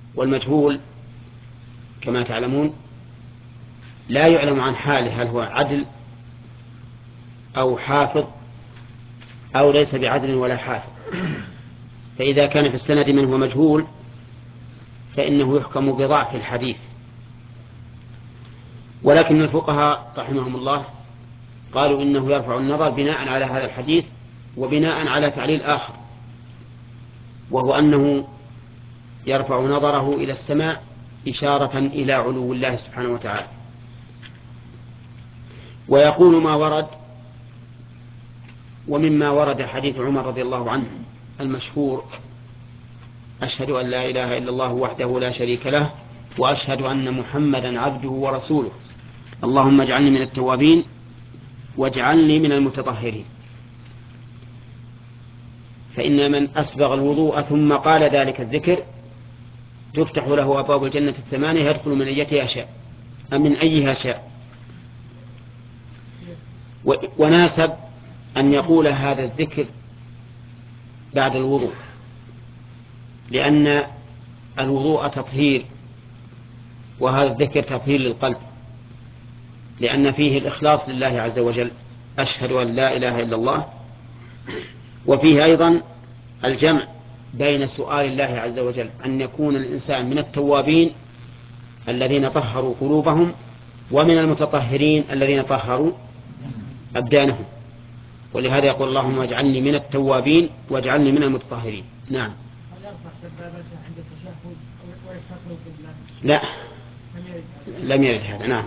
والمجهول كما تعلمون لا يعلم عن حاله هل هو عدل أو حافظ أو ليس بعدل ولا حافظ. فإذا كان في السند من هو مجهول فإنه يحكم بضعف الحديث. ولكن الفقهاء رحمهم الله قالوا إنه يرفع النظر بناء على هذا الحديث وبناء على تعليل آخر، وهو أنه يرفع نظره إلى السماء إشارة إلى علو الله سبحانه وتعالى. ويقول ما ورد، ومما ورد حديث عمر رضي الله عنه المشهور: أشهد أن لا إله إلا الله وحده لا شريك له وأشهد أن محمدا عبده ورسوله اللهم اجعلني من التوابين واجعلني من المتطهرين. فإن من أسبغ الوضوء ثم قال ذلك الذكر تفتح له أبواب الجنة الثمانية يدخل من أيتها شاء أم من أيها شاء. وناسب أن يقول هذا الذكر بعد الوضوء، لأن الوضوء تطهير وهذا الذكر تطهير للقلب، لأن فيه الإخلاص لله عز وجل: أشهد أن لا إله إلا الله. وفيه أيضا الجمع بين سؤال الله عز وجل أن يكون الإنسان من التوابين الذين طهروا قلوبهم ومن المتطهرين الذين طهروا أبدانهم. ولهذا يقول اللهم اجعلني من التوابين واجعلني من المتطهرين. نعم. لا، لم يرد هذا. نعم.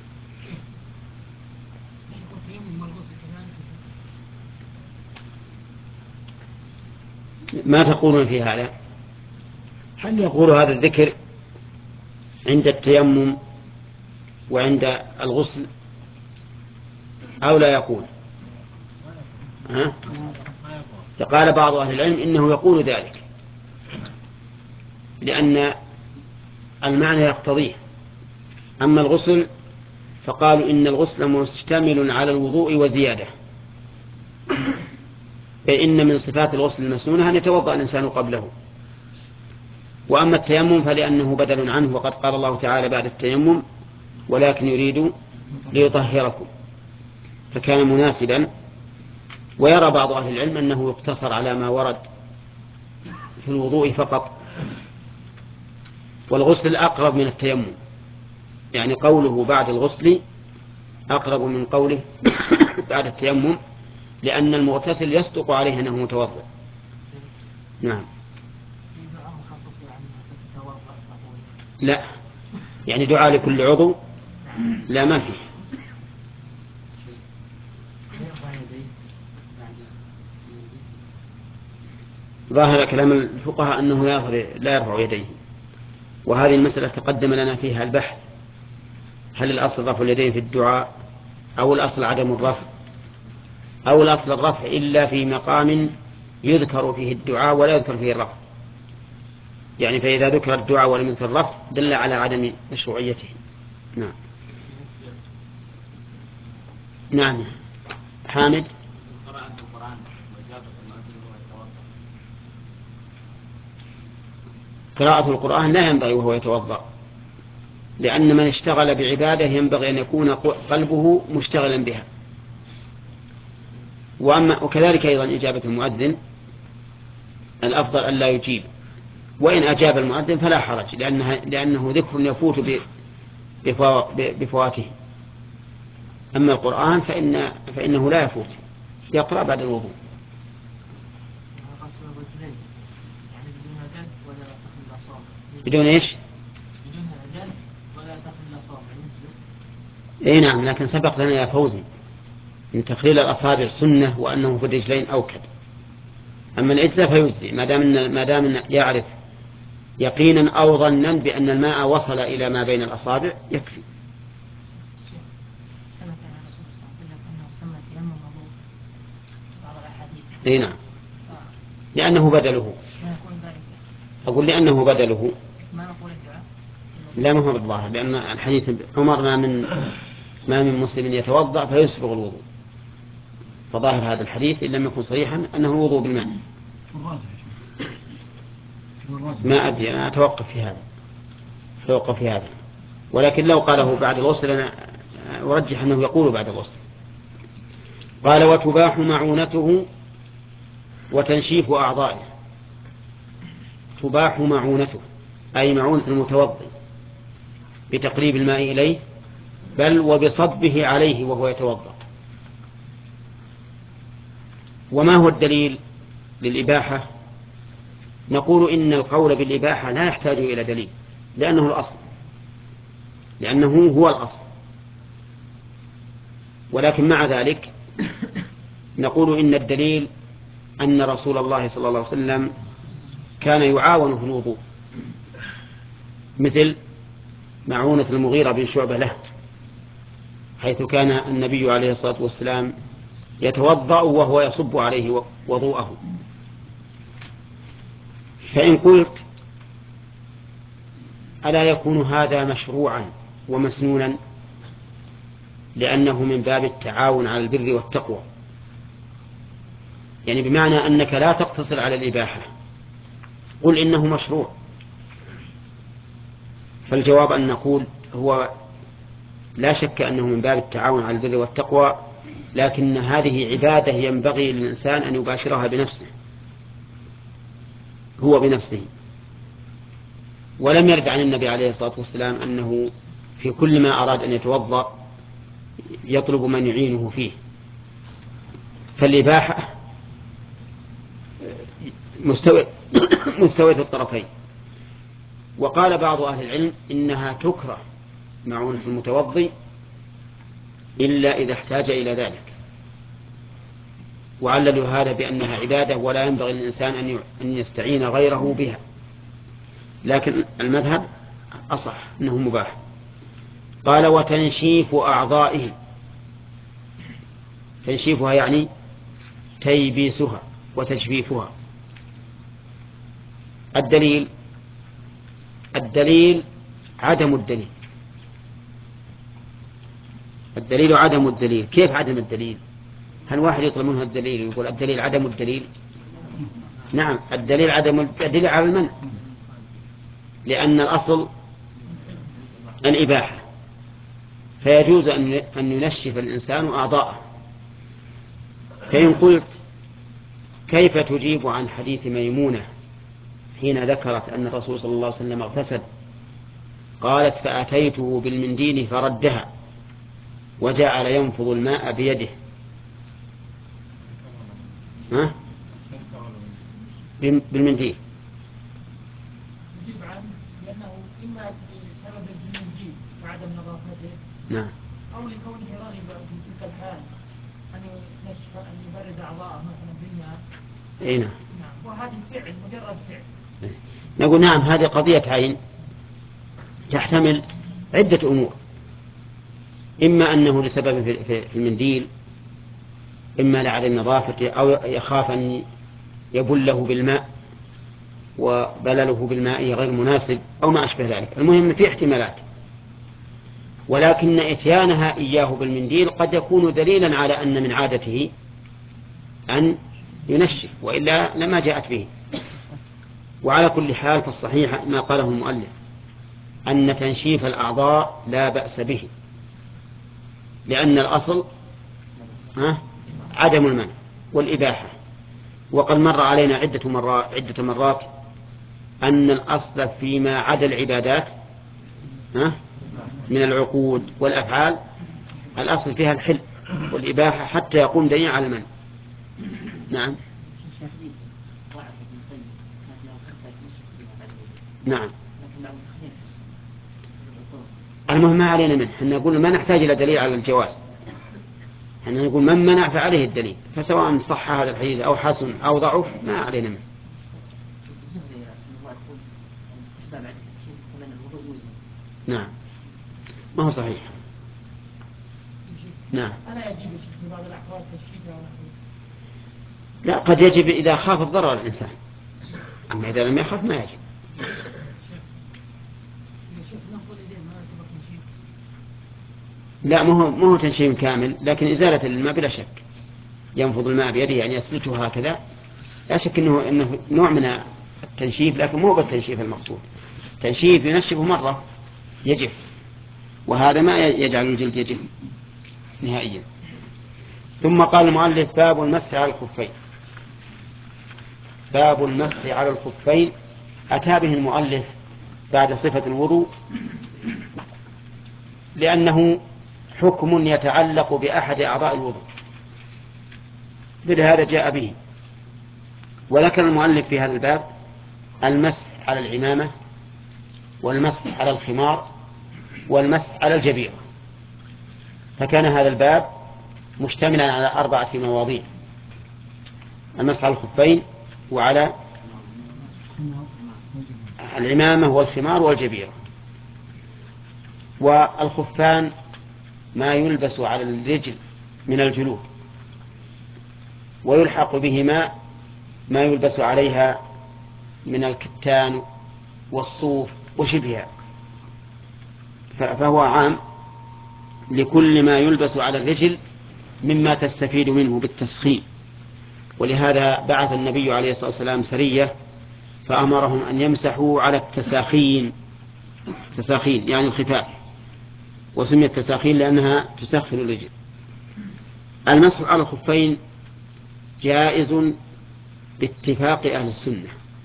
ما تقولون في هذا؟ هل يقول هذا الذكر عند التيمم وعند الغسل أو لا يقول؟ فقال بعض أهل العلم إنه يقول ذلك لأن المعنى يقتضيه. أما الغسل فقالوا إن الغسل مشتمل على الوضوء وزيادة، فإن من صفات الغسل المسنونة أن يتوضأ الإنسان قبله. وأما التيمم فلأنه بدل عنه، وقد قال الله تعالى بعد التيمم: ولكن يريد ليطهركم، فكان مناسبا. ويرى بعض أهل العلم أنه يقتصر على ما ورد في الوضوء فقط. والغسل أقرب من التيمم، يعني قوله بعد الغسل أقرب من قوله بعد التيمم، لأن المغتسل يصدق عليه أنه متوضئ. نعم. لا، يعني دعاء لكل عضو لا، ما فيه. ظاهر كلام الفقهاء أنه لا يرفع يديه، وهذه المسألة تقدم لنا فيها البحث: هل الأصل رفع اليدين في الدعاء أو الأصل عدم الرفع أو الأصل الرفع إلا في مقام يذكر فيه الدعاء ولا يذكر فيه الرفع؟ يعني فإذا ذكر الدعاء ولم يذكر الرفع دل على عدم مشروعيته. نعم. نعم. حامد. قراءة القرآن لا ينبغي وهو يتوضأ، لأن من اشتغل بعبادة ينبغي أن يكون قلبه مشتغلا بها. وكذلك أيضا إجابة المؤذن الأفضل أن لا يجيب، وإن أجاب المؤذن فلا حرج، لأنه ذكر يفوت بفواته. أما القرآن فإنه لا يفوت، يقرأ بعد الوضوء. بدون إيش؟ إيه نعم، لكن سبق لنا يا فوزي إن تخليل الأصابع سنة وأنه في الرجلين أوكد. أما الإجزاء فيجزي ما دام يعرف يقينا أو ظنا بأن الماء وصل إلى ما بين الأصابع يكفي. إيه نعم، لأنه بدله. أقول لأنه بدله. لا، ما هو بالظاهر، لأن الحديث أمرنا ما من مسلم يتوضأ فيسبغ الوضوء، فظاهر هذا الحديث إن لم يكن صريحا أنه الوضوء بالماء. ما أدري، أنا أتوقف في هذا. فيوقف في هذا. ولكن لو قاله بعد الغسل أنا أرجح أنه يقول بعد الغسل. قال وتباح معونته وتنشيف أعضائه. تباح معونته أي معونة المتوضئ بتقريب الماء إليه، بل وبصبه عليه وهو يتوضأ. وما هو الدليل للإباحة؟ نقول إن القول بالإباحة لا يحتاج إلى دليل، لأنه الأصل، لأنه هو الأصل. ولكن مع ذلك نقول إن الدليل أن رسول الله صلى الله عليه وسلم كان يعاون في الوضوء، مثل معونة المغيرة بن شعبة له، حيث كان النبي عليه الصلاة والسلام يتوضأ وهو يصب عليه وضوءه. فإن قلت ألا يكون هذا مشروعا ومسنونا لأنه من باب التعاون على البر والتقوى، يعني بمعنى أنك لا تقتصر على الإباحة، قل إنه مشروع. فالجواب أن نقول هو لا شك أنه من باب التعاون على البر والتقوى، لكن هذه عبادة ينبغي للإنسان أن يباشرها بنفسه، هو بنفسه. ولم يرد عن النبي عليه الصلاة والسلام أنه في كل ما أراد أن يتوضأ يطلب من يعينه فيه. فالإباحة مستوية الطرفين. وقال بعض أهل العلم إنها تكره معونة المتوضي إلا إذا احتاج إلى ذلك، وعللوا هذا بأنها عبادة ولا ينبغي للإنسان أن يستعين غيره بها. لكن المذهب أصح أنه مباح. قال وتنشيف أعضائه. تنشيفها يعني تيبيسها وتجفيفها. الدليل عدم الدليل. الدليل عدم الدليل. كيف عدم الدليل؟ هل واحد يطلب منه الدليل ويقول الدليل عدم الدليل؟ نعم، الدليل عدم الدليل على المنع، لأن الأصل الإباحة، فيجوز أن ينشف الإنسان أعضاءه. فإن قلت كيف تجيب عن حديث ميمونة حين ذكرت أن الرسول صلى الله عليه وسلم اغتسل، قالت فأتيته بالمنديل فردها وجعل ينفض الماء بيده. ها؟ بالمنديل. يجيب عنه لأنه إما بسبب المنديل وعدم نظافته، نعم، أو لكونه راغبا في تلك الحال أن يبرد أعضاءه مثلا بالماء. أي نعم. وهذا الفعل مجرد فعل. نقول نعم، هذه قضية عين تحتمل عدة أمور، إما أنه لسبب في المنديل، إما لعدم نظافته، أو يخاف أن يبله بالماء وبلله بالماء غير مناسب، أو ما أشبه ذلك. المهم في احتمالات، ولكن إتيانها إياه بالمنديل قد يكون دليلا على أن من عادته أن ينشف، وإلا لما جاءت به. وعلى كل حال فالصحيح ما قاله المؤلف أن تنشيف الأعضاء لا بأس به، لأن الأصل عدم المنع والإباحة. وقد مر علينا عدة مرات أن الأصل فيما عدا العبادات من العقود والأفعال الأصل فيها الحل والإباحة حتى يقوم دليل على المنع. نعم. نعم. المهم ما علينا منه، احنا نقول ما نحتاج إلى دليل على الجواز، احنا نقول من منع فعليه الدليل، فسواء صح هذا الحديث أو حسن أو ضعف ما علينا منه. نعم، ما هو صحيح. نعم. ألا يجب في بعض الأحوال تشكيكها؟ لا، قد يجب إذا خاف الضرر الإنسان، أما إذا لم يخاف ما يجب. لا، ما هو تنشيف كامل، لكن إزالة الماء بلا شك. ينفض الماء بيده يعني يسلته هكذا، لا شك إنه نوع من التنشيف، لكن مو بالتنشيف المقصود. تنشيف ينشفه مرة يجف، وهذا ما يجعل الجلد يجف نهائيا. ثم قال المؤلف: باب المسح على الخفين. باب المسح على الخفين أتى به المؤلف بعد صفة الوضوء، لأنه حكم يتعلق بأحد أعضاء الوضوء، لهذا جاء به. وذكر المؤلف في هذا الباب المسح على العمامة، والمسح على الخمار، والمسح على الجبيرة، فكان هذا الباب مشتملا على 4 مواضيع: المسح على الخفين، وعلى العمامة، والخمار، والجبيرة. والخفان ما يلبس على الرجل من الجلود، ويلحق بهما ما يلبس عليها من الكتان والصوف وشبهها، فهو عام لكل ما يلبس على الرجل مما تستفيد منه بالتسخين. ولهذا بعث النبي عليه الصلاة والسلام سرية فأمرهم أن يمسحوا على التساخين، تساخين يعني الخفاف، وسميت تساخين لأنها تسخن الرجل. المسح على الخفين جائز باتفاق أهل السنة،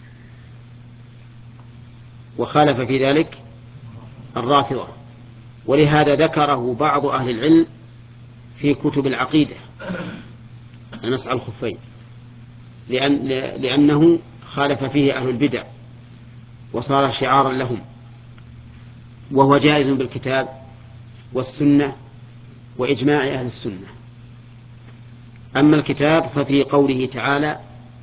وخالف في ذلك الرافضة، ولهذا ذكره بعض أهل العلم في كتب العقيدة المسح على الخفين، لأنه خالف فيه أهل البدع وصار شعارا لهم، وهو جائز بالكتاب والسنة وإجماع أهل السنة. أما الكتاب ففي قوله تعالى: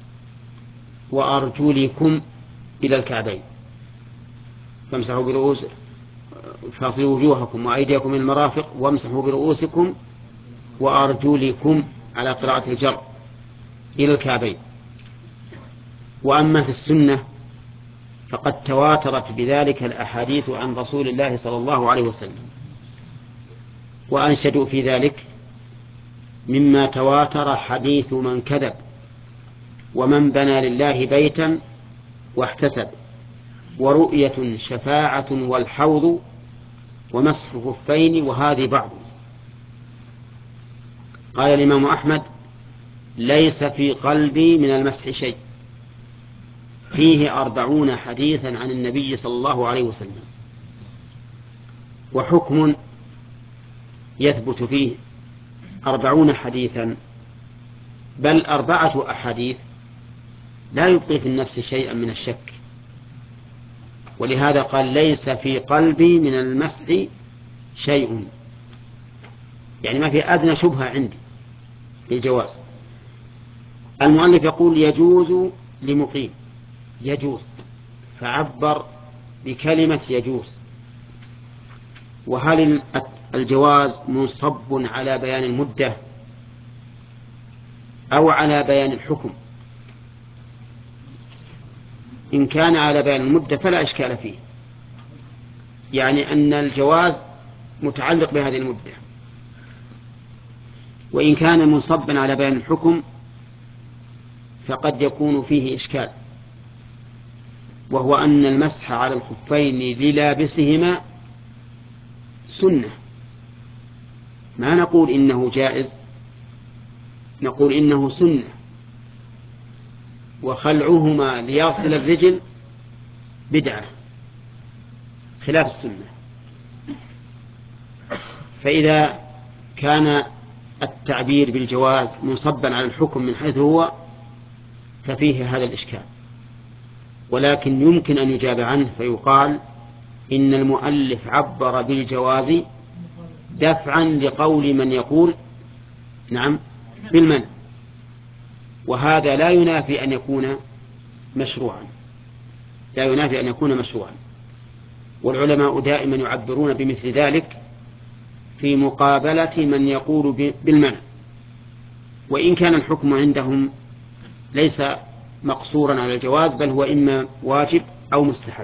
وأرجلكم إلى الكعبين فامسحوا برؤوس فاصلوا وجوهكم وأيديكم من المرافق وامسحوا برؤوسكم وأرجلكم على قراءة الجر إلى الكعبين. وأما في السنة فقد تواترت بذلك الأحاديث عن رسول الله صلى الله عليه وسلم، وأنشدوا في ذلك مما تواتر حديث من كذب، ومن بنى لله بيتا واحتسب، ورؤية شفاعة والحوض، ومسح خفين وهذه بعض. قال الإمام أحمد: ليس في قلبي من المسح شيء، فيه 40 حديثا عن النبي صلى الله عليه وسلم. وحكم يثبت فيه 40 حديثا، بل 4 أحاديث لا يبقي في النفس شيئا من الشك. ولهذا قال: ليس في قلبي من المسح شيء، يعني ما في أدنى شبهة عندي للجواز. المؤلف يقول: يجوز لمقيم، يجوز، فعبر بكلمة يجوز. وهل الجواز منصب على بيان المدة أو على بيان الحكم؟ إن كان على بيان المدة فلا إشكال فيه، يعني أن الجواز متعلق بهذه المدة. وإن كان منصبا على بيان الحكم فقد يكون فيه إشكال، وهو أن المسح على الخفين للابسهما سنة، ما نقول إنه جائز، نقول إنه سنة، وخلعهما ليصل الرجل بدعة خلاف السنة. فإذا كان التعبير بالجواز منصبا على الحكم من حيث هو ففيه هذا الإشكال، ولكن يمكن أن يجاب عنه فيقال: إن المؤلف عبر بالجواز دفعا لقول من يقول نعم بالمنع، وهذا لا ينافي أن يكون مشروعا، لا ينافي أن يكون مشروعا. والعلماء دائما يعبرون بمثل ذلك في مقابلة من يقول بالمنع، وإن كان الحكم عندهم ليس مقصورا على الجواز، بل هو إما واجب أو مستحب.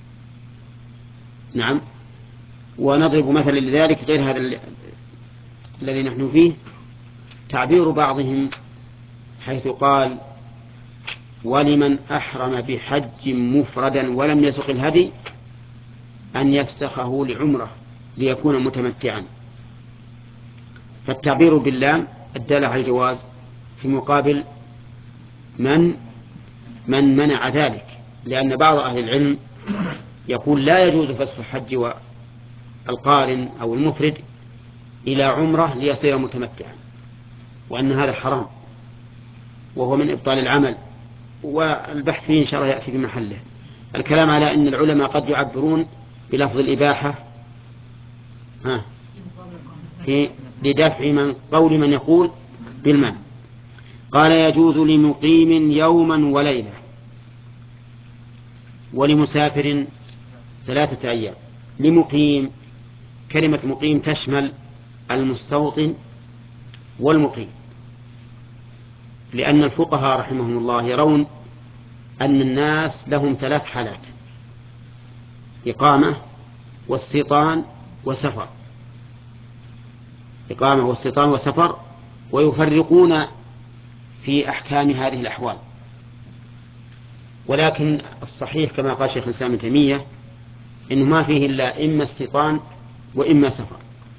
نعم. ونضرب مثلا لذلك غير هذا الذي نحن فيه، تعبير بعضهم حيث قال: ولمن أحرم بحج مفردا ولم يسق الهدي أن يفسخه لعمره ليكون متمتعا، فالتعبير باللام الدالة على الجواز في مقابل من منع ذلك، لأن بعض أهل العلم يقول لا يجوز فسخ الحج والقارن أو المفرد إلى عمره ليصير متمتعا، وأن هذا حرام وهو من إبطال العمل، والبحث فيه إن شاء الله يأتي بمحله. الكلام على أن العلماء قد يعبرون بلفظ الإباحة لدفع من قول من يقول بالمنع. قال يجوز لمقيم يوما وليلة ولمسافر 3 أيام. لمقيم، كلمة مقيم تشمل المستوطن والمقيم، لأن الفقهاء رحمهم الله يرون أن الناس لهم 3 حالات: إقامة واستيطان وسفر. إقامة واستيطان وسفر، ويفرقون في أحكام هذه الأحوال. ولكن الصحيح كما قال شيخ الإسلام ابن تيمية إنه ما فيه إلا إما استيطان وإما سفر،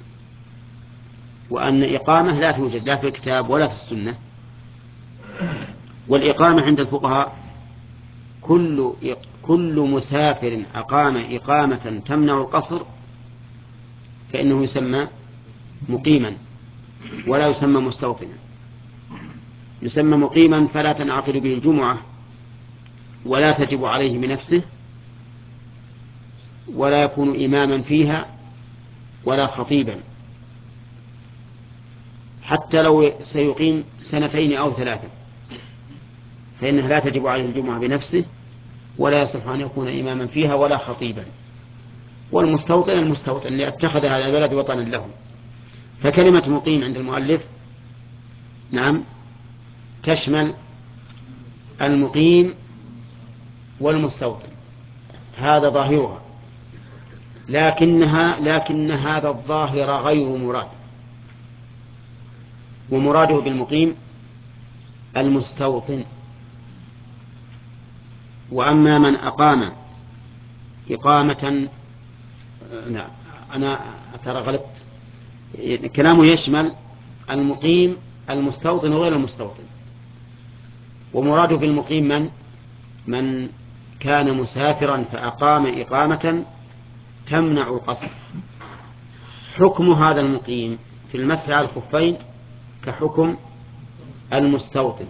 وأن إقامة لا توجد لا في الكتاب ولا في السنة. والإقامة عند الفقهاء كل مسافر أقام إقامة تمنع القصر فإنه يسمى مقيما ولا يسمى مستوطنا. يسمى مقيما فلا تنعقد به الجمعة ولا تجب عليه بنفسه ولا يكون إماما فيها ولا خطيبا، حتى لو سيقيم 2 أو 3 فإنها لا تجب عليه الجمعة بنفسه ولا يصح أن يكون إماما فيها ولا خطيبا. والمستوطن المستوطن اللي اتخذ هذا البلد وطنا له. فكلمة مقيم عند المؤلف نعم تشمل المقيم والمستوطن، هذا ظاهرها، لكن هذا الظاهر غير مراد، ومراده بالمقيم المستوطن. وأما من أقام إقامة أنا ترى غلطت، كلامه يشمل المقيم المستوطن وغير المستوطن، ومراده بالمقيم من كان مسافرا فأقام إقامة تمنع القصر. حكم هذا المقيم في المسح على الخفين كحكم المستوطن،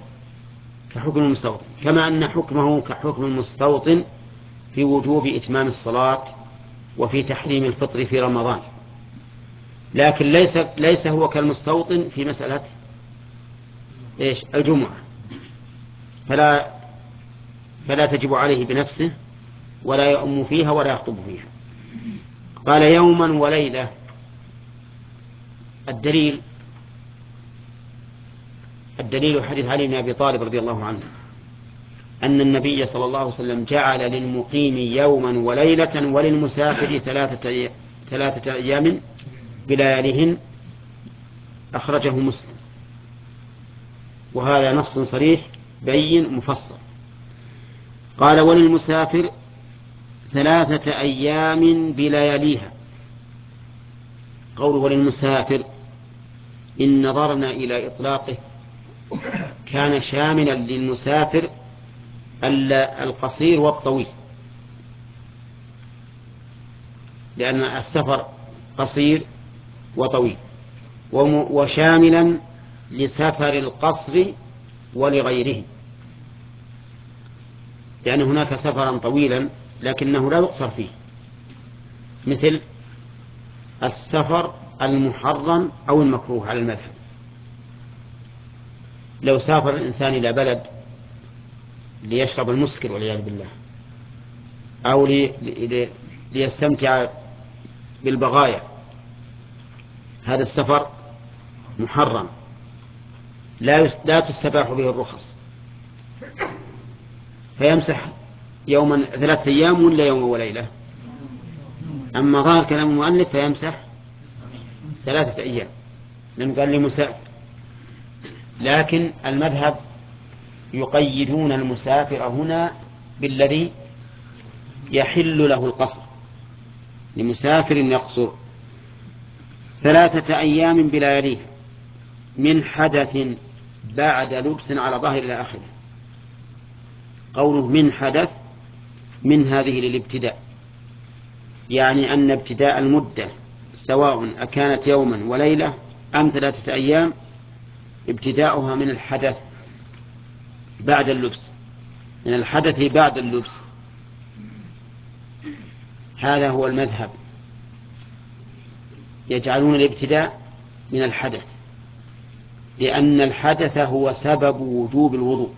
كما أن حكمه كحكم المستوطن في وجوب إتمام الصلاة وفي تحريم الفطر في رمضان، لكن ليس هو كالمستوطن في مسألة الجمعة، فلا تجب عليه بنفسه ولا يؤم فيها ولا يخطب فيها. قال يوما وليلة. الدليل حديث علي بن أبي طالب رضي الله عنه أن النبي صلى الله عليه وسلم جعل للمقيم يوما وليلة وللمسافر 3 أيام بلياليهن، أخرجه مسلم، وهذا نص صريح بين مفصل. قال وللمسافر 3 أيام بلياليها. قوله وللمسافر إن نظرنا إلى إطلاقه كان شاملا للمسافر القصير والطويل، لأن السفر قصير وطويل، وشاملا لسفر القصر ولغيره، لأن هناك سفرا طويلا لكنه لا يقصر فيه، مثل السفر المحرم أو المكروه على المذهب. لو سافر الإنسان إلى بلد ليشرب المسكر والعياذ بالله، أو ليستمتع بالبغايا، هذا السفر محرم لا تستباح به الرخص، فيمسح 3 أيام ولا يوم وليلة. أما ظاهر كلام المؤلف فيمسح 3 أيام لأنه قال لي مسافر، لكن المذهب يقيدون المسافر هنا بالذي يحل له القصر، لمسافر يقصر 3 أيام بلياليه من حدث بعد لبس على ظاهر إلى آخره. قوله من حدث من هذه للابتداء، يعني أن ابتداء المدة سواء أكانت يوما وليلة أم 3 أيام ابتداؤها من الحدث بعد اللبس، من الحدث بعد اللبس. هذا هو المذهب، يجعلون الابتداء من الحدث لأن الحدث هو سبب وجوب الوضوء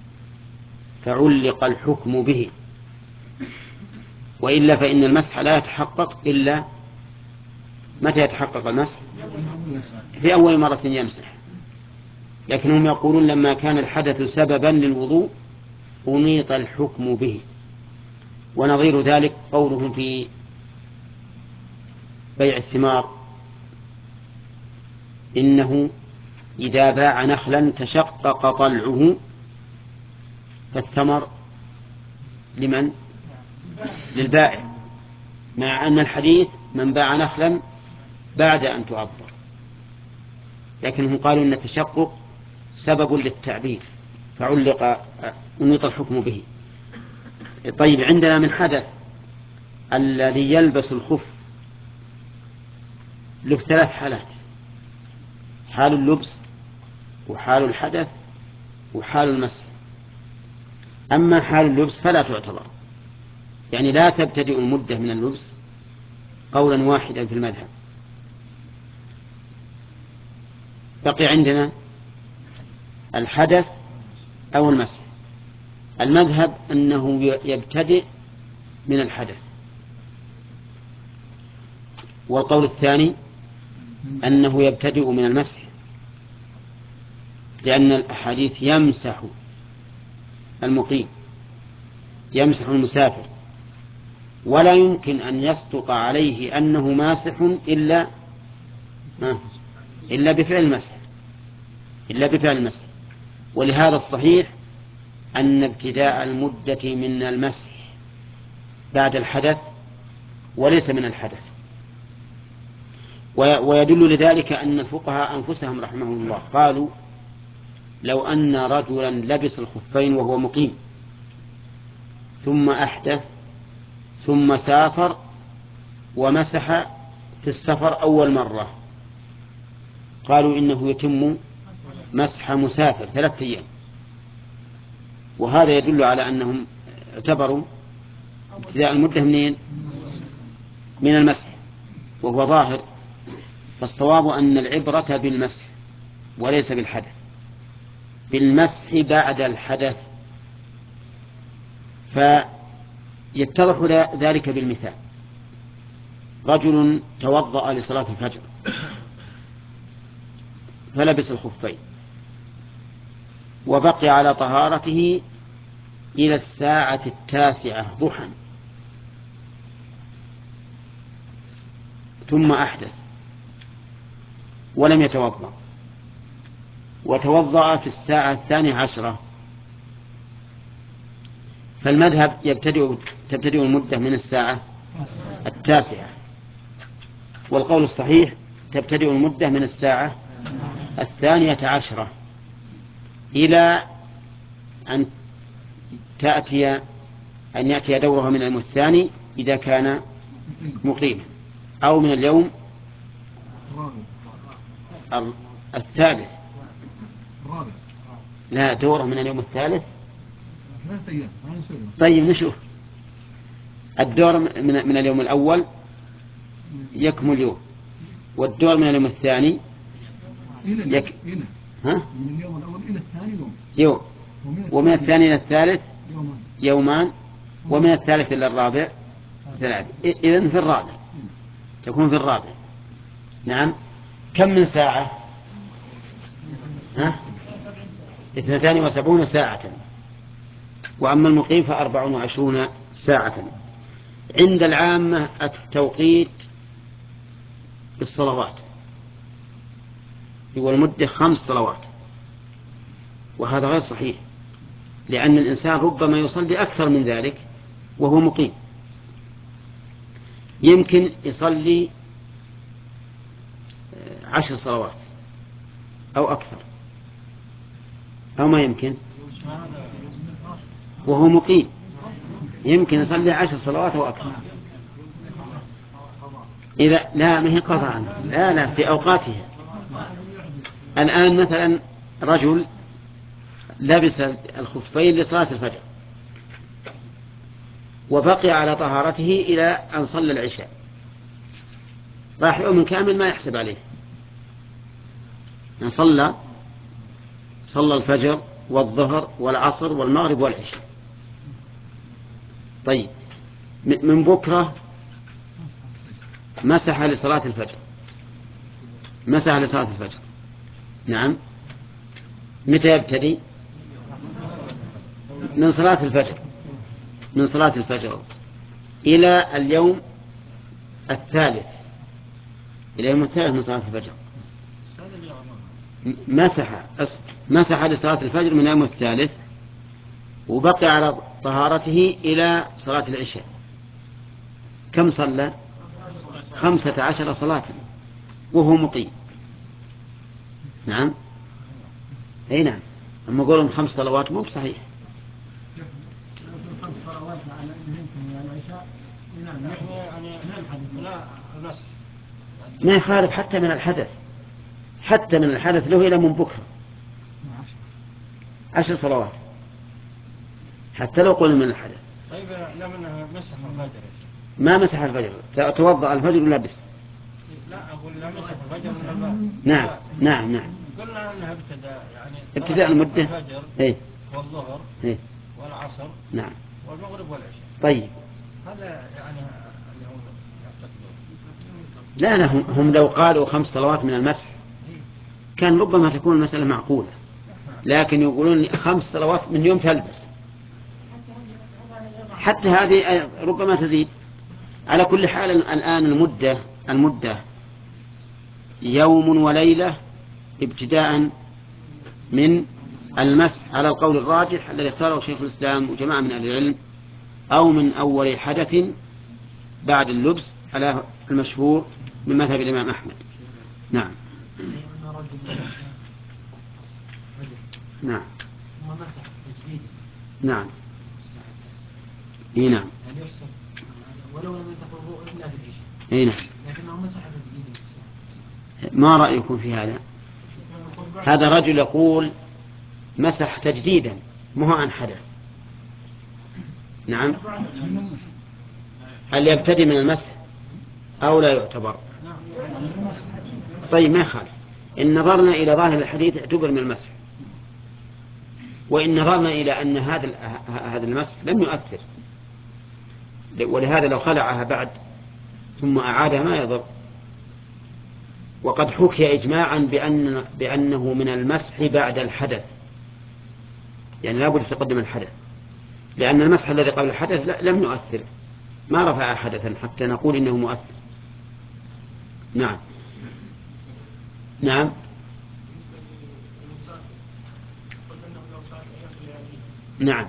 فعلق الحكم به، وإلا فإن المسح لا يتحقق إلا متى يتحقق المسح؟ في أول مرة يمسح. لكنهم يقولون لما كان الحدث سببا للوضوء أنيط الحكم به. ونظير ذلك قولهم في بيع الثمار إنه إذا باع نخلا تشقق طلعه فالثمر لمن؟ للبائع، مع أن الحديث من باع نخلا بعد أن تعبر، لكنهم قالوا أن التشقق سبب للتعبير فعلق أنيط الحكم به. طيب، عندنا من حدث الذي يلبس الخف له 3 حالات: حال اللبس وحال الحدث وحال المسح. أما حال اللبس فلا تعتبر، يعني لا تبتدئ المدة من اللبس قولا واحدا في المذهب. بقي عندنا الحدث أو المسح. المذهب أنه يبتدئ من الحدث، والقول الثاني أنه يبتدئ من المسح، لأن الأحاديث يمسح المقيم يمسح المسافر، ولا يمكن أن يصدق عليه أنه ماسح إلا بفعل المسح. ولهذا الصحيح أن ابتداء المدة من المسح بعد الحدث وليس من الحدث. ويدل لذلك أن الفقهاء أنفسهم رحمهم الله قالوا لو أن رجلا لبس الخفين وهو مقيم ثم أحدث ثم سافر ومسح في السفر أول مرة، قالوا إنه يتم مسح مسافر 3 أيام. وهذا يدل على أنهم اعتبروا ابتداء المدة منين؟ من المسح، وهو ظاهر. فالصواب أن العبرة بالمسح وليس بالحدث، بالمسح بعد الحدث. فيتضح ذلك بالمثال: رجل توضأ لصلاة الفجر فلبس الخفين وبقي على طهارته إلى 9:00 ضحى، ثم أحدث ولم يتوضأ وتوضأ في 12:00، فالمذهب تبتدئ المدة من 9:00، والقول الصحيح تبتدئ المدة من 12:00 إلى أن يأتي دورها من اليوم الثاني إذا كان مقيما، أو من اليوم الثالث. لا، دوره من اليوم الثالث. طيب نشوف. الدور من اليوم الأول يكمل يوم، والدور من اليوم الثاني من اليوم الأول إلى الثاني يوم، ومن الثاني إلى الثالث يومان، ومن الثالث إلى الرابع 3. إذن في الرابع تكون في الرابع. نعم. كم من ساعة؟ 72 ساعة. وأما المقيم ف24 ساعة. عند العامة التوقيت بالصلوات، والمدة 5 صلوات، وهذا غير صحيح، لأن الإنسان ربما يصلي أكثر من ذلك وهو مقيم. يمكن يصلي 10 صلوات أو أكثر، أو ما يمكن وهو مقيم، يمكن يصلي 10 صلوات أو أكثر. إذا لا ما هي قضاء، لا في أوقاتها. الآن مثلا رجل لبس الخفين لصلاة الفجر وبقي على طهارته إلى أن صلى العشاء، راح يوم كامل ما يحسب عليه، يعني صلى الفجر والظهر والعصر والمغرب والعشاء. طيب من بكرة مسح لصلاة الفجر، نعم، متى يبتدي؟ من صلاة الفجر إلى اليوم الثالث، من صلاة الفجر مسح لصلاة الفجر من اليوم الثالث وبقي على طهارته إلى صلاة العشاء. كم صلى؟ 15 صلاة وهو مقيم. نعم، أي نعم. أما قولهم 5 صلوات مو صحيح. 5 صلوات على يمكن العشاء ما يخالف حتى من الحدث له إلى من بكرة 10 صلوات حتى لو قلنا من الحدث. طيب لمن مسح الفجر؟ ما مسح الفجر، توضأ الفجر ولبس. لا أقول لا مسح الفجر من الباب. نعم قلنا أنها ابتداء المدة الفجر والظهر والعصر نعم والمغرب والعشاء. طيب هذا يعني اللي هم لا يعتقدون. هم لو قالوا 5 صلوات من المسح كان ربما تكون المسألة معقولة، لكن يقولون 5 صلوات من يوم تلبس، حتى هذه ربما تزيد. على كل حال الآن المدة يوم وليلة ابتداء من المسح على القول الراجح الذي اختاره شيخ الإسلام وجماعة من أهل العلم، أو من أول حدث بعد اللبس على المشهور من مذهب الإمام أحمد. نعم نعم نعم نعم ولو لم يتقربوا إلا بالعشاء. نعم. لكنه مسح بالدين. ما رأيكم في هذا؟ هذا رجل يقول مسح تجديدا مو عن حدث. نعم، هل يبتدي من المسح أو لا يعتبر؟ طيب ما يخالف، إن نظرنا إلى ظاهر الحديث اعتبر من المسح، وإن نظرنا إلى أن هذا المسح لم يؤثر، ولهذا لو خلعها بعد ثم أعادها ما يضر. وقد حكي إجماعا بأنه من المسح بعد الحدث، يعني لا بد تقدم الحدث، لأن المسح الذي قبل الحدث لم يؤثر، ما رفع حدثا حتى نقول إنه مؤثر. نعم نعم نعم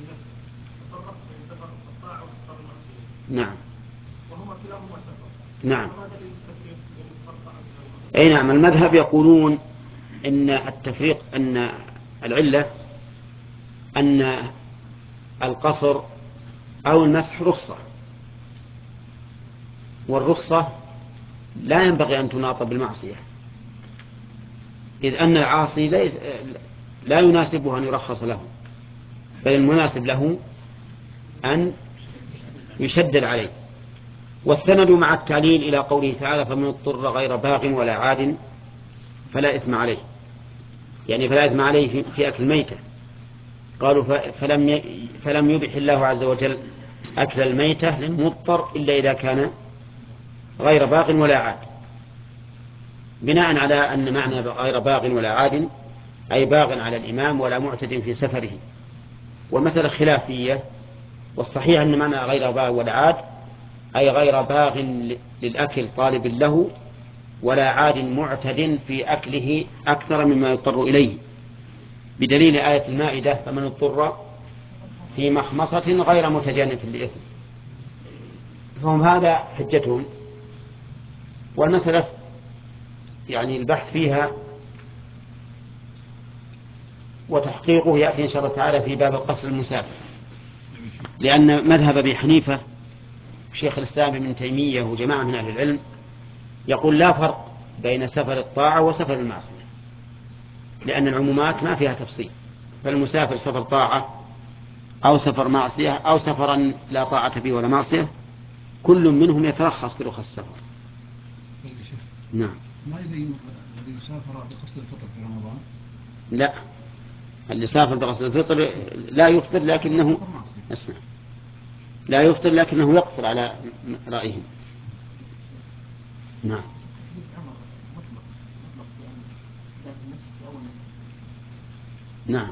نعم نعم. أي نعم، المذهب يقولون إن التفريق أن العلة أن القصر أو المسح رخصة، والرخصة لا ينبغي أن تناط بالمعصية، إذ أن العاصي لا يناسبه أن يرخص له، بل المناسب له أن يشدد عليه. واستندوا مع التعليل إلى قوله تعالى فمن اضطر غير باغ ولا عاد فلا إثم عليه، يعني فلا إثم عليه في أكل الميتة. قالوا فلم يبح الله عز وجل أكل الميتة للمضطر إلا إذا كان غير باغ ولا عاد، بناء على أن معنى غير باغ ولا عاد أي باغ على الإمام ولا معتد في سفره، والمسألة خلافية، والصحيح أن معنى غير باغ ولا عاد أي غير باغ للأكل طالب له ولا عاد معتد في أكله أكثر مما يضطر إليه، بدليل آية المائدة فمن اضطر في مخمصة غير متجانف لإثم. فهم هذا حجتهم. والمسألة يعني البحث فيها وتحقيقه يأتي إن شاء الله تعالى في باب قصر المسافر، لأن مذهب أبي حنيفة شيخ الإسلام ابن تيمية وجماعة من أهل العلم يقول لا فرق بين سفر الطاعة وسفر المعصية، لأن العمومات ما فيها تفصيل، فالمسافر سفر طاعة أو سفر معصية أو سفرا لا طاعة فيه ولا معصية كل منهم يترخص برخص السفر. نعم. ما يبين الذي سافر بقصد الفطر في رمضان؟ لا، اللي سافر بقصد الفطر لا يفطر لكنه اسمع لا يفطر لكنه يقصر على رأيهم. نعم. نعم.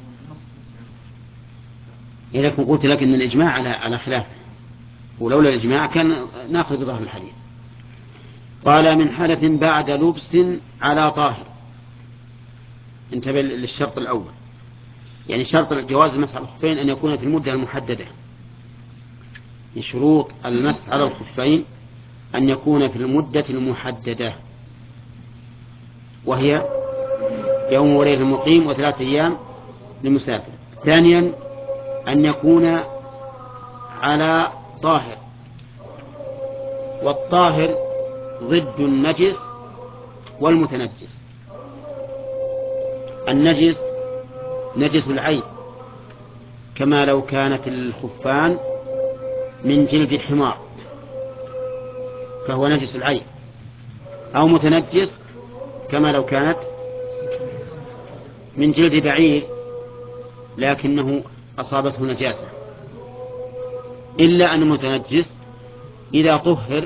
إذا كنت قلت لك أن الإجماع على خلافه، ولولا الإجماع كان ناخذ بظهر الحديث. قال من حدث بعد لبس على طاهر. انتبه للشرط الأول، يعني شرط جواز المسح على الخفين أن يكون في المدة المحددة. من شروط المسح على الخفين أن يكون في المدة المحددة، وهي يوم وليلة المقيم و3 أيام للمسافر. ثانيا أن يكون على طاهر، والطاهر ضد النجس والمتنجس. النجس نجس العين، كما لو كانت الخفان من جلد حمار فهو نجس العين، أو متنجس كما لو كانت من جلد بعير لكنه أصابته نجاسة، إلا أن المتنجس إذا طهر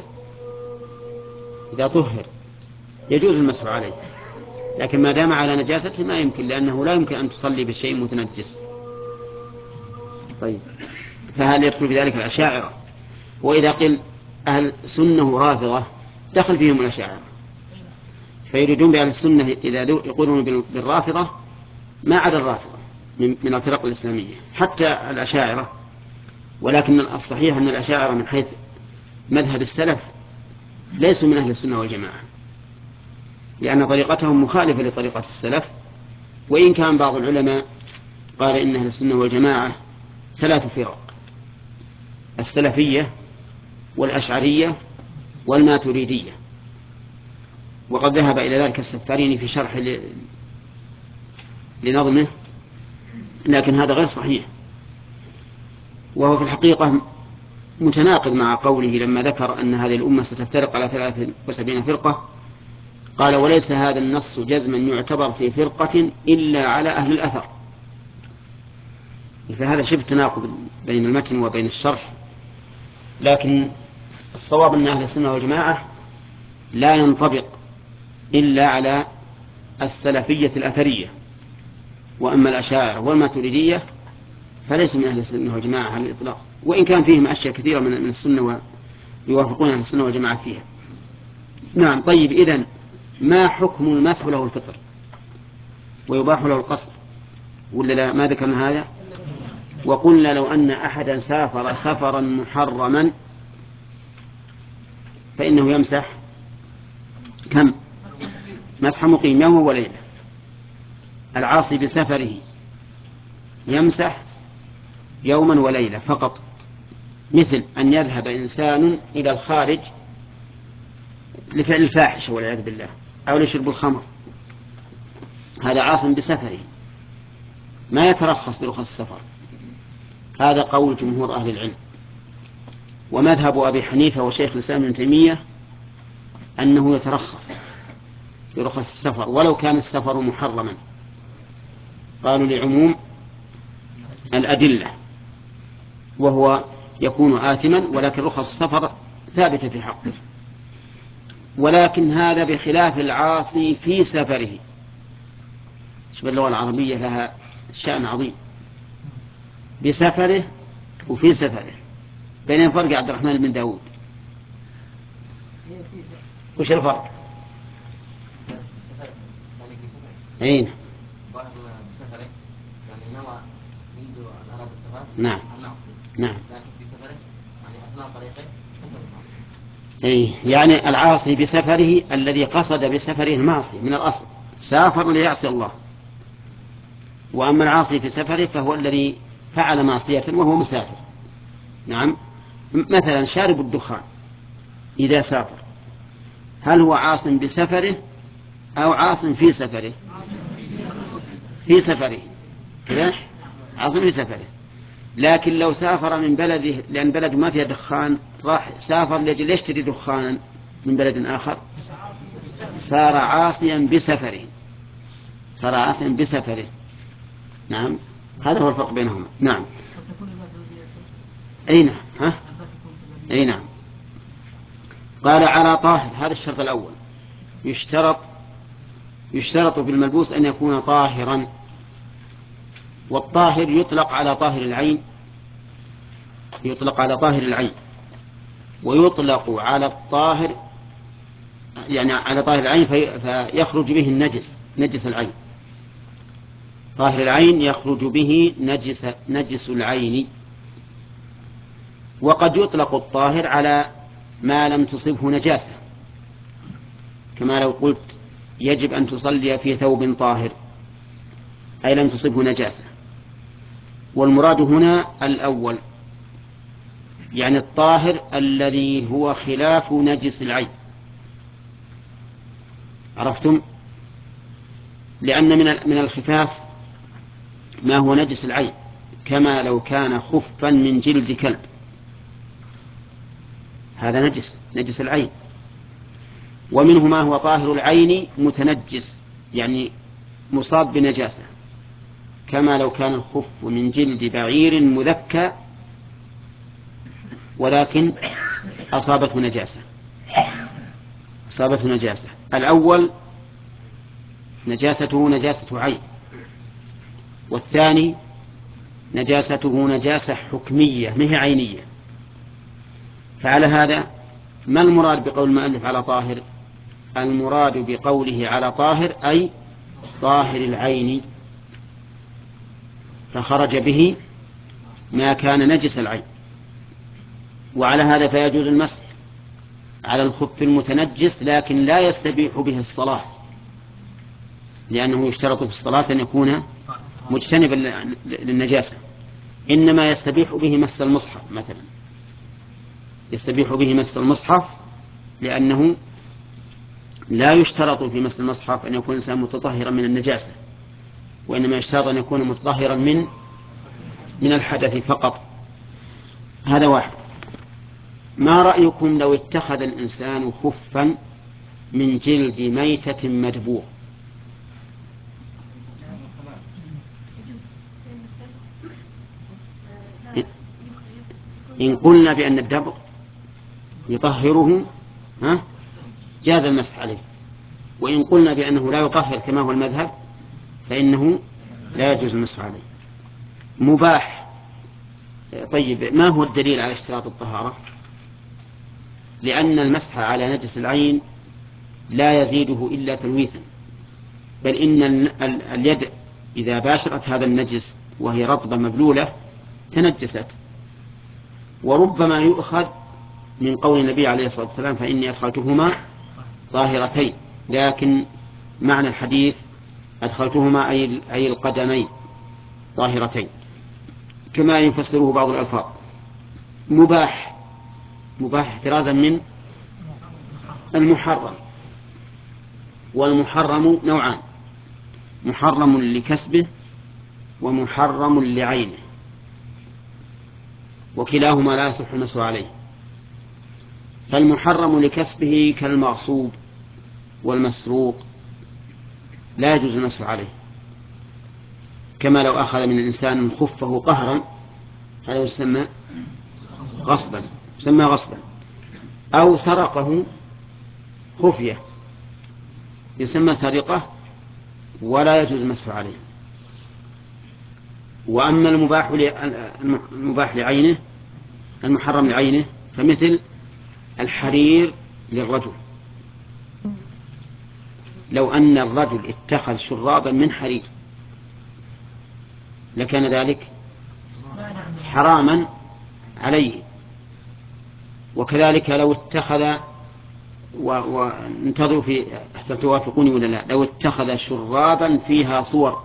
يجوز المسح عليه، لكن ما دام على نجاسته ما يمكن، لأنه لا يمكن أن تصلي بشيء متنجس. طيب، فهل يدخل في ذلك الأشاعرة؟ وإذا قل أهل سنة رافضة دخل فيهم الأشاعرة، فيريدون بأهل السنة إذا يقولون بالرافضة ما عدا الرافضة من الفرق الإسلامية حتى الأشاعرة. ولكن الصحيح أن الأشاعرة من حيث مذهب السلف ليسوا من أهل السنة والجماعة، لأن طريقتهم مخالفة لطريقة السلف. وإن كان بعض العلماء قال إن أهل السنة والجماعة 3 فرق: السلفية والأشعرية والماتريدية، وقد ذهب إلى ذلك السفاريني في شرح لنظمه، لكن هذا غير صحيح، وهو في الحقيقة متناقض مع قوله لما ذكر أن هذه الأمة ستفترق على 73 فرقة، قال وليس هذا النص جزما يعتبر في فرقة إلا على أهل الأثر. فهذا شبه تناقض بين المتن وبين الشرح، لكن الصواب أن أهل السنة والجماعة لا ينطبق إلا على السلفية الأثرية، وأما الأشاعرة والماتريدية فليسوا من أهل السنة والجماعة على الإطلاق، وإن كان فيهم أشياء كثيرة من السنة ويوافقون أهل السنة والجماعة فيها. نعم. طيب، إذن ما حكم المسح له الفطر ويباح له القصر ولا لا؟ ما ذكرنا هذا. وقلنا لو أن أحدا سافر سفرا محرما فإنه يمسح كم؟ مسح مقيم يوم وليلة. العاصي بسفره يمسح يوما وليلة فقط، مثل أن يذهب إنسان إلى الخارج لفعل الفاحشة والعياذ بالله أو لشرب الخمر، هذا عاص بسفره ما يترخص برخص السفر. هذا قول جمهور أهل العلم. ومذهب أبي حنيفة وشيخ الإسلام ابن تيمية أنه يترخص برخص السفر ولو كان السفر محرما، قالوا لعموم الأدلة، وهو يكون آثما ولكن رخص السفر ثابتة في حقه. ولكن هذا بخلاف العاصي في سفره. شوف اللغة العربية لها شأن عظيم، بسفره وفي سفره. بين الفرق يا عبد الرحمن بن داود؟ وش الفرق؟ أين؟ نعم. نعم. لكن في سفره يعني أثناء طريقه أي يعني العاصي بسفره الذي قصد بسفره المعصية من الأصل، سافر ليعصي الله. وأما العاصي في سفره فهو الذي فعل معصية وهو مسافر. نعم، مثلا شارب الدخان إذا سافر هل هو عاص بسفره أو عاص في سفره؟ في سفره كذا، عاص في سفره. لكن لو سافر من بلده لأن بلده ما فيها دخان، راح سافر لأجل يشتري دخانا من بلد آخر، صار عاصيا بسفره، صار عاصيا بسفره. نعم، هذا هو الفرق بينهما. نعم. أي نعم. ها؟ أي نعم. قال على طاهر، هذا الشرط الأول. يشترط في الملبوس أن يكون طاهرا. والطاهر يطلق على طاهر العين، يطلق على طاهر العين، ويطلق على الطاهر يعني على طاهر العين فيخرج به النجس، نجس العين. طاهر العين يخرج به نجس العين. وقد يطلق الطاهر على ما لم تصبه نجاسة، كما لو قلت يجب أن تصلي في ثوب طاهر، أي لم تصبه نجاسة. والمراد هنا الأول، يعني الطاهر الذي هو خلاف نجس العين. عرفتم؟ لأن من الخفاف ما هو نجس العين، كما لو كان خفا من جلد كلب، هذا نجس العين. ومنه ما هو طاهر العين متنجس، يعني مصاب بنجاسة، كما لو كان الخف من جلد بعير مذكى ولكن أصابته نجاسة. الأول نجاسته نجاسة عين، والثاني نجاسته نجاسة حكمية مه عينية. فعلى هذا ما المراد بقول المؤلف على طاهر؟ المراد بقوله على طاهر أي طاهر العين، فخرج به ما كان نجس العين. وعلى هذا فيجوز المسح على الخف المتنجس، لكن لا يستبيح به الصلاة، لأنه يشترط في الصلاة أن يكون مجتنبا للنجاسة. إنما يستبيح به مس المصحف مثلا، يستبيح به مس المصحف، لأنه لا يشترط في مس المصحف أن يكون الإنسان متطهرا من النجاسة، وإنما يشترط أن يكون متطهرا من الحدث فقط. هذا واحد. ما رأيكم لو اتخذ الإنسان خفا من جلد ميتة مدبوغ؟ إن قلنا بأن الدبغ يطهره جاز المسح عليه، وإن قلنا بأنه لا يطهر كما هو المذهب فإنه لا يجوز المسح عليه. مباح. طيب، ما هو الدليل على اشتراط الطهارة؟ لأن المسح على نجس العين لا يزيده إلا تلويثا، بل إن اليد إذا باشرت هذا النجس وهي رطبة مبلولة تنجست. وربما يؤخذ من قول النبي عليه الصلاة والسلام فإني أدخلتهما طاهرتين، لكن معنى الحديث أدخلتهما أي القدمين طاهرتين، كما يفسره بعض الألفاظ. مباح احترازا من المحرم. والمحرم نوعان: محرم لكسبه ومحرم لعينه، وكلاهما لا يصح المسح عليه. فالمحرم لكسبه كالمغصوب والمسروق لا يجوز المسح عليه، كما لو أخذ من الإنسان خفه قهرا، هذا يسمى غصبا، أو سرقه خفية يسمى سرقة ولا يجوز المسح عليه. وأما المباح لعينه، المحرم لعينه، فمثل الحرير للرجل، لو أن الرجل اتخذ شرابا من حرير لكان ذلك حراما عليه، وكذلك لو اتخذ وانتظروا في حتى توافقوني ولا لا، لو اتخذ شرابا فيها صور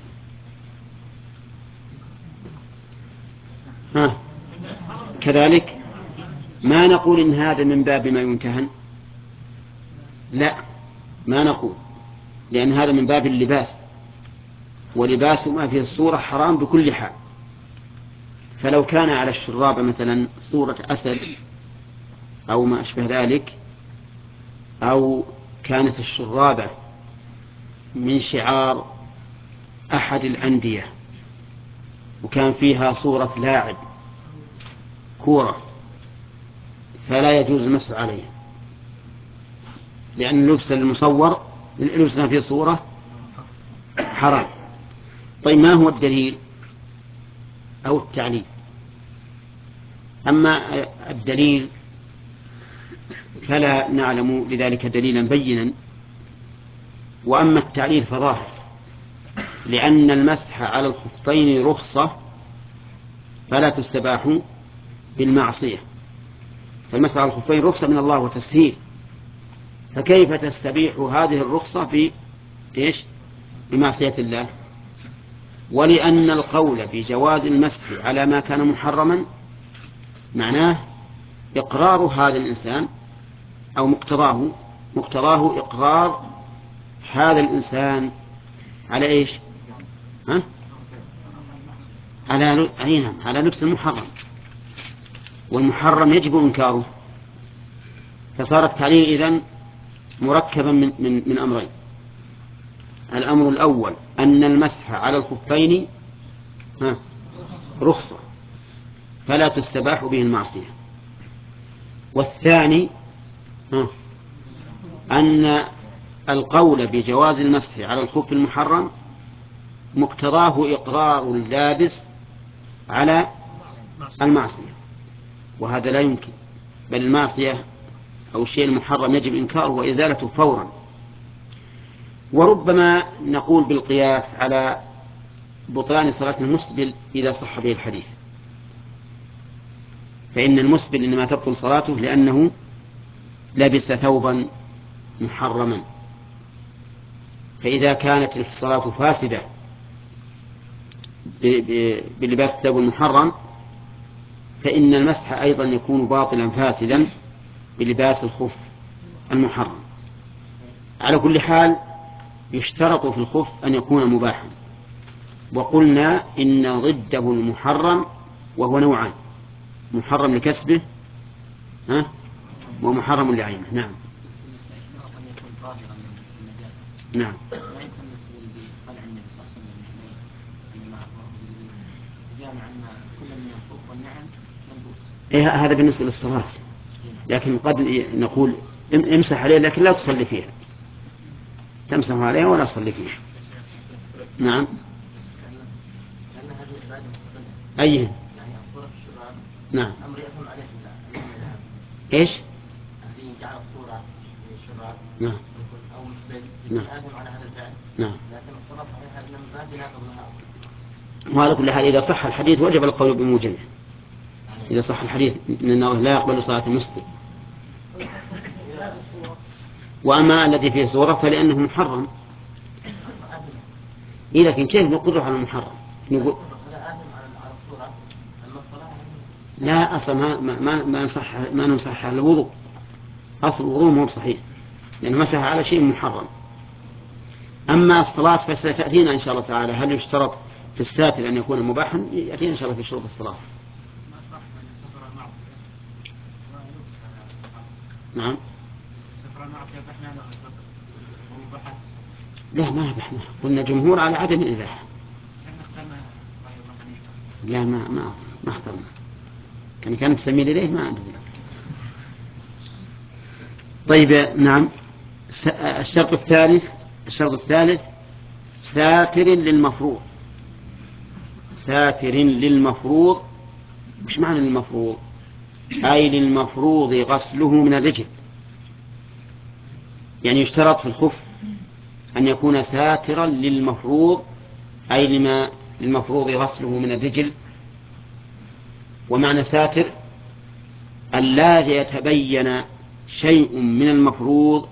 كذلك ما نقول إن هذا من باب ما يمتهن، لا ما نقول، لأن هذا من باب اللباس، ولباس ما فيه الصورة حرام بكل حال. فلو كان على الشراب مثلا صورة أسد أو ما أشبه ذلك، أو كانت الشرابة من شعار أحد الأندية وكان فيها صورة لاعب كورة، فلا يجوز المسح عليه، لأن اللبس المصور اللبس كان فيه صورة حرام. طيب ما هو الدليل أو التعليل؟ أما الدليل فلا نعلم لذلك دليلا بينا، وأما التعليل فظاهر، لأن المسح على الخفين رخصة فلا تستباح بالمعصية، فالمسح على الخفين رخصة من الله وتسهيل، فكيف تستبيح هذه الرخصة بمعصية الله؟ ولأن القول بجواز المسح على ما كان محرما معناه إقرار هذا الإنسان أو مقتضاه إقرار هذا الإنسان على إيش؟ على لبس المحرم، والمحرم يجب إنكاره. فصار التعليل إذن مركبا من أمرين: الأمر الأول أن المسح على الخفين رخصة فلا تستباح به المعصية، والثاني أن القول بجواز المسح على الخف المحرم مقتضاه إقرار اللابس على المعصية، وهذا لا يمكن، بل المعصية أو الشيء المحرم يجب إنكاره وإزالته فورا. وربما نقول بالقياس على بطلان صلاة المسبل إذا صح به الحديث، فإن المسبل إنما تبطل صلاته لأنه لبس ثوبا محرما، فإذا كانت الصلاة فاسدة بلباس الثوب المحرم فإن المسح أيضا يكون باطلا فاسدا بلباس الخف المحرم. على كل حال يشترط في الخف أن يكون مباحا، وقلنا إن ضده المحرم، وهو نوعان: محرم لكسبه ومحرم لعينه. نعم نعم. هذا بالنسبة للصلاة، لكن قد نقول امسح عليه لكن لا تصلي فيها، تمسح عليها ولا تصلي فيها. نعم. أيه؟ نعم. إيش؟ نعم. نعم. نعم. وعلى كل حال إذا صح الحديث وجب القول بموجبه، إذا صح الحديث إن الله لا يقبل صلاة المسلم. وأما الذي فيه صورة فلأنه محرم، لكن كيف نقره على المحرم؟ نقول لا، أصلا ما نمسح على الوضوء، أصل الوضوء مو صحيح لأنه مسح على شيء محرم. أما الصلاة فستأتينا إن شاء الله تعالى هل يشترط في الساتر أن يكون مباحا، يأتينا إن شاء الله في شروط الصلاة. نعم. لا ما أبحنا، قلنا جمهور على عدم الإباحة. لا ما اخترنا، كانت تسميل إليه ما أدري. طيب نعم. الشرط الثالث ساتر للمفروض. ساتر للمفروض، مش معنى للمفروض؟ أي للمفروض غسله من الرجل، يعني يشترط في الخف أن يكون ساترا للمفروض، أي لما للمفروض غسله من الرجل. ومعنى ساتر ألا يتبين شيء من المفروض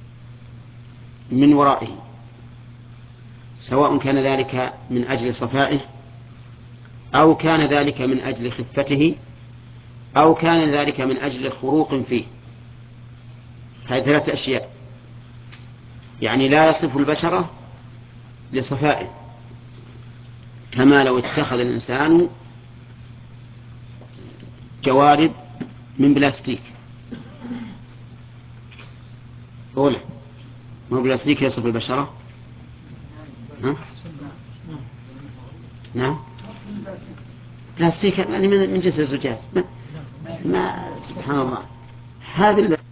من ورائه، سواء كان ذلك من أجل صفائه أو كان ذلك من أجل خفته أو كان ذلك من أجل خروق فيه. هذه 3 أشياء، يعني لا يصف البشرة لصفائه، كما لو اتخذ الإنسان جوارب من بلاستيك. أولا ما بلاستيك يصف البشرة؟ ها؟ نعم بلاستيك يعني من جنس الزجاج. ما سبحان الله، هذه